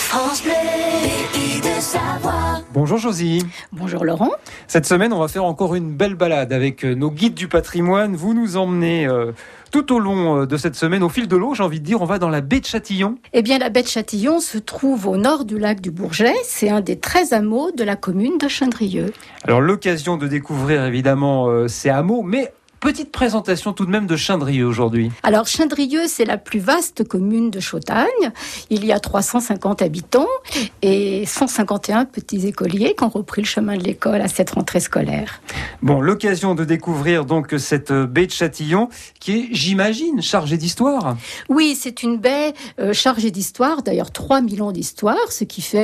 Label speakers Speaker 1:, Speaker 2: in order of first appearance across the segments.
Speaker 1: France Bleu, Pays de Savoie.
Speaker 2: Bonjour Josie.
Speaker 3: Bonjour Laurent.
Speaker 2: Cette semaine, on va faire encore une belle balade avec nos guides du patrimoine. Vous nous emmenez tout au long de cette semaine, au fil de l'eau, j'ai envie de dire, on va dans la baie de Châtillon.
Speaker 3: Eh bien, la baie de Châtillon se trouve au nord du lac du Bourget. C'est un des 13 hameaux de la commune de Chindrieux.
Speaker 2: Alors, l'occasion de découvrir évidemment ces hameaux, mais petite présentation tout de même de Chindrieux aujourd'hui.
Speaker 3: Alors, Chindrieux, c'est la plus vaste commune de Chautagne. Il y a 350 habitants et 151 petits écoliers qui ont repris le chemin de l'école à cette rentrée scolaire.
Speaker 2: Bon, l'occasion de découvrir donc cette baie de Châtillon qui est, j'imagine, chargée d'histoire.
Speaker 3: Oui, c'est une baie chargée d'histoire, d'ailleurs 3000 ans d'histoire, ce qui fait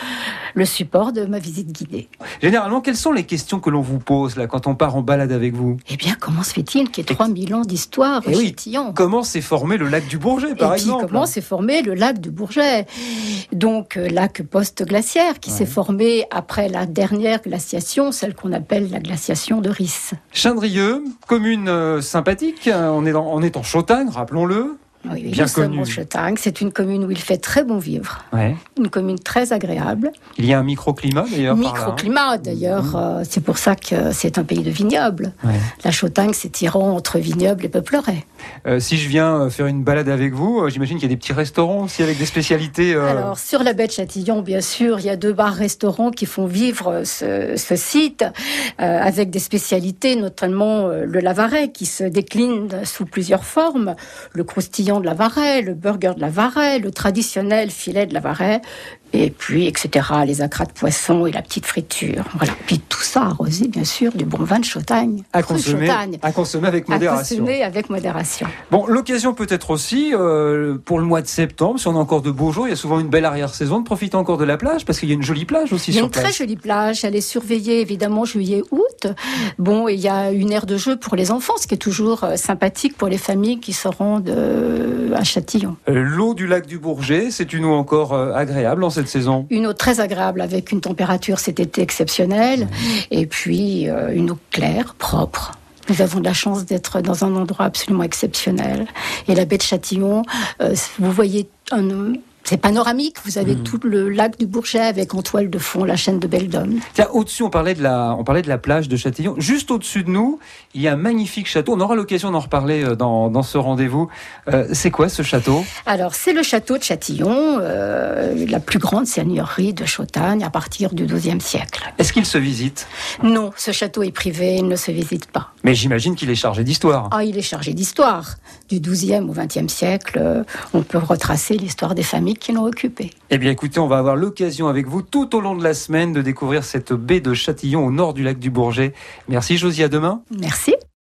Speaker 3: le support de ma visite guidée.
Speaker 2: Généralement, quelles sont les questions que l'on vous pose là quand on part en balade avec vous ?
Speaker 3: Eh bien, comment se fait-il qu'il y ait 3000 ans d'histoire à Châtillon ?
Speaker 2: Comment s'est formé le lac du Bourget, par exemple ?
Speaker 3: Comment s'est formé le lac du Bourget ? Donc, lac post-glaciaire qui s'est formé après la dernière glaciation, celle qu'on appelle la glaciation de Ris.
Speaker 2: Chindrieux, commune sympathique, on est en Chautagne, rappelons-le.
Speaker 3: Oui,
Speaker 2: bien
Speaker 3: nous sommes
Speaker 2: connu.
Speaker 3: en Chautagne. C'est une commune où il fait très bon vivre.
Speaker 2: Ouais.
Speaker 3: Une commune très agréable.
Speaker 2: Il y a un microclimat d'ailleurs.
Speaker 3: Microclimat d'ailleurs. C'est pour ça que c'est un pays de vignobles.
Speaker 2: Ouais.
Speaker 3: La Chautagne s'étirant entre vignobles et peupleraies.
Speaker 2: Si je viens faire une balade avec vous, j'imagine qu'il y a des petits restaurants aussi avec des spécialités.
Speaker 3: Alors sur la baie de Châtillon, bien sûr, il y a 2 bars-restaurants qui font vivre ce site avec des spécialités, notamment le Lavaret qui se décline sous plusieurs formes. Le croustillant de Lavaret, le burger de Lavaret, le traditionnel filet de Lavaret, et puis, etc., les acras de poisson et la petite friture. Voilà. Puis tout ça arrosé, bien sûr, du bon vin de Chautagne.
Speaker 2: À consommer avec modération.
Speaker 3: À consommer avec modération.
Speaker 2: Bon, l'occasion peut-être aussi, pour le mois de septembre, si on a encore de beaux jours, il y a souvent une belle arrière-saison, de profiter encore de la plage, parce qu'il y a une jolie plage aussi sur place.
Speaker 3: Il y a une très jolie plage, elle est surveillée évidemment juillet-août. Bon, et il y a une aire de jeu pour les enfants, ce qui est toujours sympathique pour les familles qui se rendent à Châtillon.
Speaker 2: L'eau du lac du Bourget, c'est une eau encore agréable en cette saison.
Speaker 3: Une eau très agréable avec une température cet été exceptionnelle et puis une eau claire, propre. Nous avons de la chance d'être dans un endroit absolument exceptionnel. Et la baie de Châtillon, vous voyez c'est panoramique, vous avez tout le lac du Bourget avec en toile de fond la chaîne de Beldôme.
Speaker 2: Tiens, au-dessus, on parlait de la plage de Châtillon. Juste au-dessus de nous, il y a un magnifique château. On aura l'occasion d'en reparler dans ce rendez-vous. C'est quoi ce château ?
Speaker 3: Alors, c'est le château de Châtillon, la plus grande seigneurie de Chautagne à partir du XIIe siècle.
Speaker 2: Est-ce qu'il se visite ?
Speaker 3: Non, ce château est privé, il ne se visite pas.
Speaker 2: Mais j'imagine qu'il est chargé d'histoire.
Speaker 3: Ah, il est chargé d'histoire. Du XIIe au XXe siècle, on peut retracer l'histoire des familles qui l'ont occupé.
Speaker 2: Eh bien écoutez, on va avoir l'occasion avec vous tout au long de la semaine de découvrir cette baie de Châtillon au nord du lac du Bourget. Merci Josie, à demain.
Speaker 3: Merci.